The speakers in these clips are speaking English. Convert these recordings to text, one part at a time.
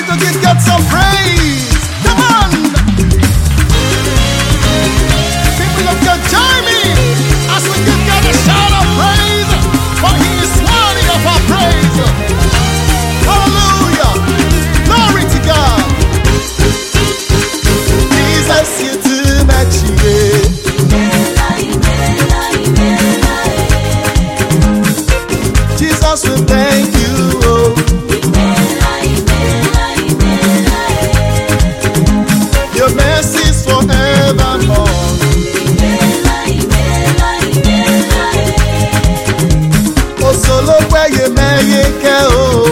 to give God some praise. Come on. People of God, join me as we give God a shout of praise, for He is worthy of our praise. Hallelujah. Glory to God. Jesus, you too much, yeah. Jesus, we thank you, oh. Your mercies forevermore. Oh, solo where you may go.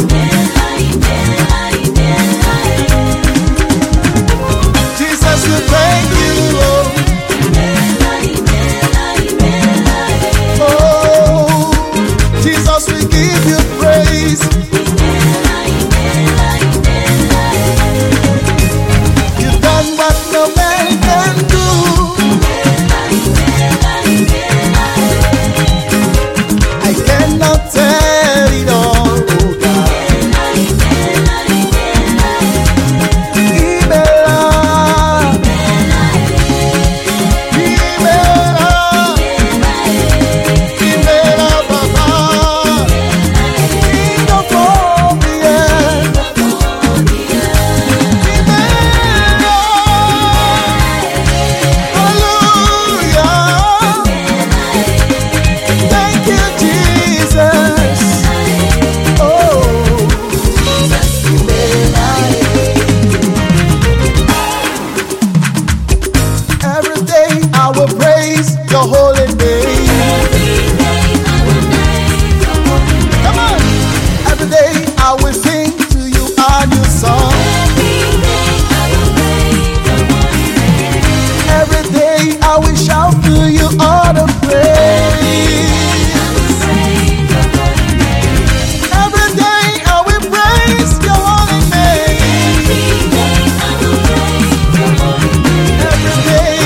Jesus, we thank you, oh. Oh, Jesus, we give you praise. You've done what no man can do. I cannot tell it all, oh God. I will praise your holy name. Come on. Every day I will sing to you a new song. Every day I will shout to you all the praise. Every day I will praise your holy name. Every day.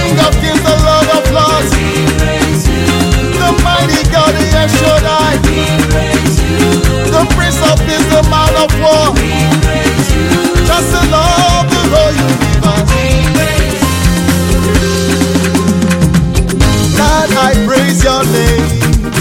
Should I be your name.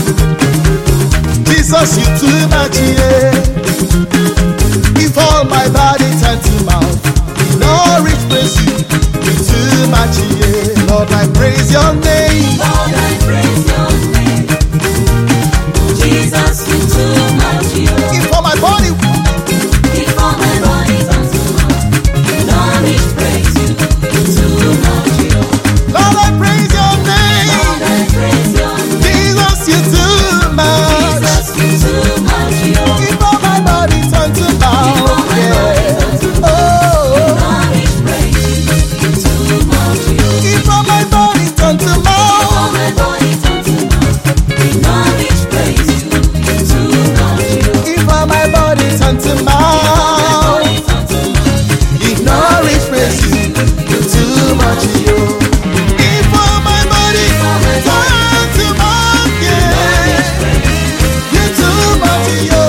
Jesus, you too much, yeah. If all my body turns to mouth, no rich praise you, you too much, yeah. Lord, I praise your name. Lord, I praise your name. Jesus, you too much, yeah. If all my body, If all my body turns to mouth, no rich praise you, you too much, yeah. Lord, I praise your name. Lord, I praise your name. Jesus, you too much. Jesus, you too much, yeah. If all my body turns to mouth, yeah. Oh, No rich praise you, you too much, yeah. if all my body turns to All mouth, my body turns to mouth, no rich praise you, you too much, yeah. if all my body turns to mouth, if no rich praise you, you too much, yo. If all my body turns to mouth, yeah, you too much, yo.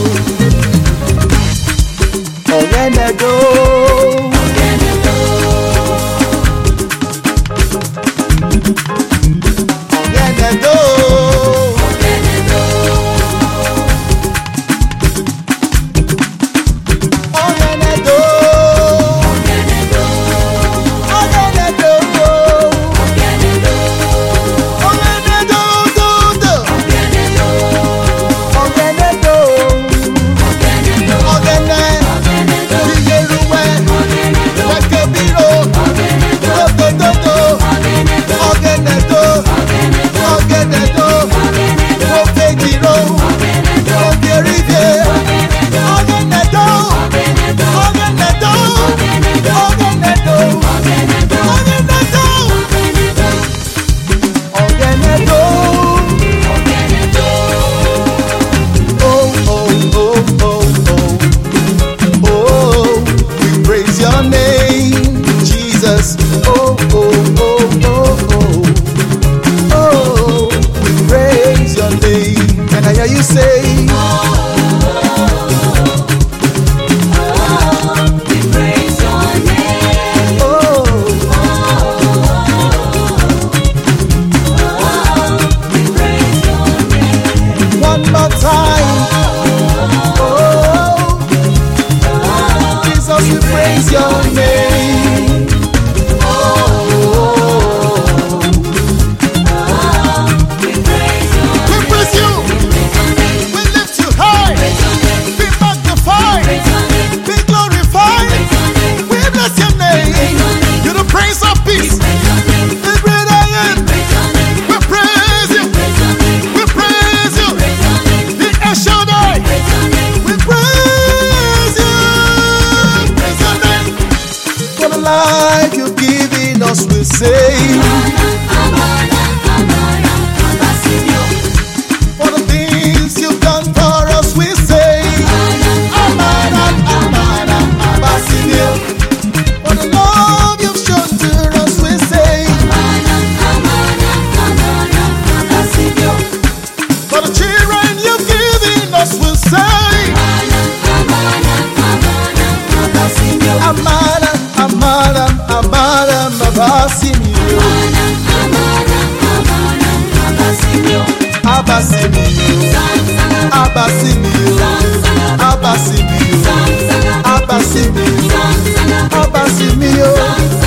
Oh, when I go, when I go. You say, We praise your name. oh, We praise your name. one more time. Oh, Jesus, we praise your name. We praise your We praise you. We lift you high. Be magnified. Be glorified. We bless your name. You're the Prince of Peace. The great I am. We praise you. We praise you. The El Shaddai. We praise you. Praise your name. For the life you've given us, we say. For the things you've done for us, we say. Amara, Amara, Abasimio. For the love you've shown to us, we say. For the children you've given us, we say. Amara, Amara, Amara, Abasimio. Abasimio. Abasimio. Abasimio. Abasimio. Abasimio.